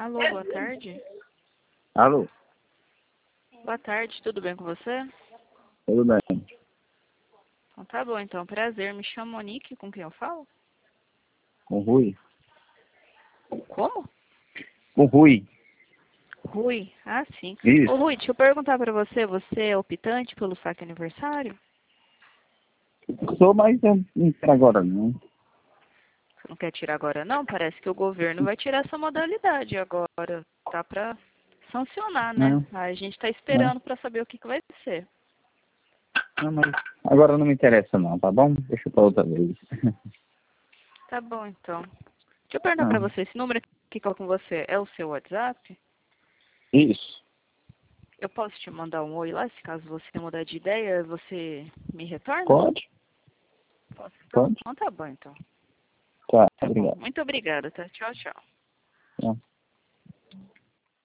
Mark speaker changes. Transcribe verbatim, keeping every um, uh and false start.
Speaker 1: Alô, boa tarde.
Speaker 2: Alô?
Speaker 1: Boa tarde, tudo bem com você?
Speaker 2: Tudo bem.
Speaker 1: Então tá bom, então. Prazer, me chamo Monique, com quem eu falo?
Speaker 2: Com Rui?
Speaker 1: Como?
Speaker 2: Com Rui.
Speaker 1: Rui, ah sim.
Speaker 2: Isso.
Speaker 1: Ô Rui, deixa eu perguntar pra você, você é optante pelo saque aniversário?
Speaker 2: Sou, mas eu não quero agora não.
Speaker 1: Você não quer tirar agora não? Parece que o governo vai tirar essa modalidade agora. Tá pra sancionar, né?
Speaker 2: Não,
Speaker 1: A gente tá
Speaker 2: não.
Speaker 1: esperando pra saber o que, que vai ser.
Speaker 2: Não, mas agora não me interessa não, tá bom? Deixa pra outra vez.
Speaker 1: Tá bom, então. Deixa eu perguntar pra
Speaker 2: Não.
Speaker 1: você, esse número que fala com você é o seu WhatsApp?
Speaker 2: Isso.
Speaker 1: Eu posso te mandar um oi lá, se caso você mudar de ideia, você me retorna?
Speaker 2: Pode?
Speaker 1: Posso, então?
Speaker 2: Pode?
Speaker 1: Então tá bom, então.
Speaker 2: Tá,
Speaker 1: Tá bom.
Speaker 2: obrigado.
Speaker 1: Muito obrigada, tá? Tchau, tchau.
Speaker 2: Tá.